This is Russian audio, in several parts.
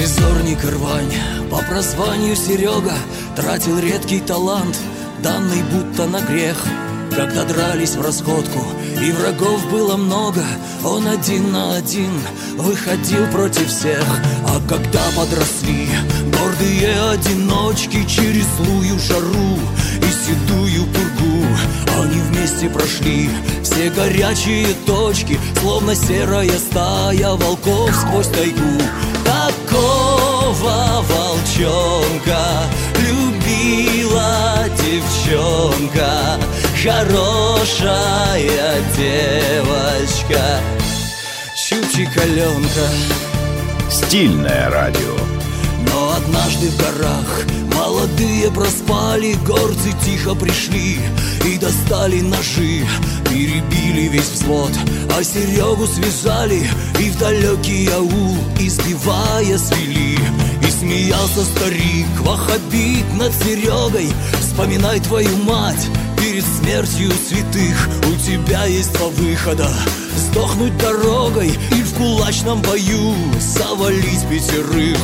Беспризорник рвань, по прозванию Серега, тратил редкий талант, данный будто на грех. Когда дрались в расходку и врагов было много, он один на один выходил против всех. А когда подросли гордые одиночки, через злую жару и седую пургу они вместе прошли все горячие точки, словно серая стая волков сквозь тайгу. Такого волчонка любила девчонка, хорошая девочка, Чупчик-Аленка. Стильное радио. Но однажды в горах молодые проспали, горцы тихо пришли и достали ножи, перебили весь взвод, а Серегу связали и в далекий аул, избивая, свели. И смеялся старик ваххабит над Серегой: вспоминай твою мать перед смертью святых. У тебя есть два выхода: сдохнуть дорогой или в кулачном бою завалить пятерых.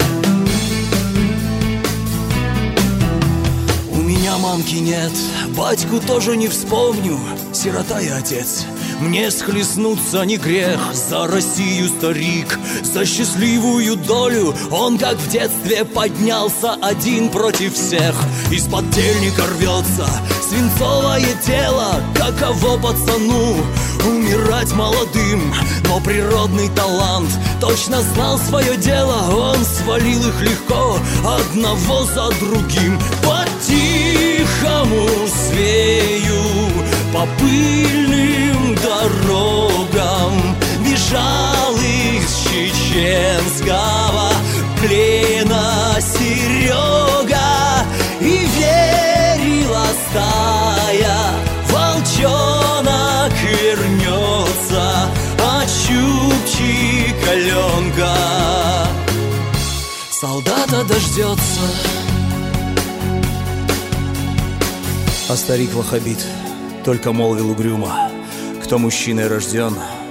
У меня мамки нет, батьку тоже не вспомню, сирота и отец. Мне схлестнуться не грех, за Россию, старик, за счастливую долю. Он, как в детстве, поднялся один против всех. Из-под тельника рвется свинцовое тело. Каково пацану умирать молодым, но природный талант точно знал свое дело. Он свалил их легко, одного за другим. По-тихому свею по пыльным дорогам бежал из чеченского плена Серега, и верила стая, волчонок вернется, а Чупчик-Аленка солдата дождется. А старик ваххабит только молвил угрюмо: кто мужчиной рожден,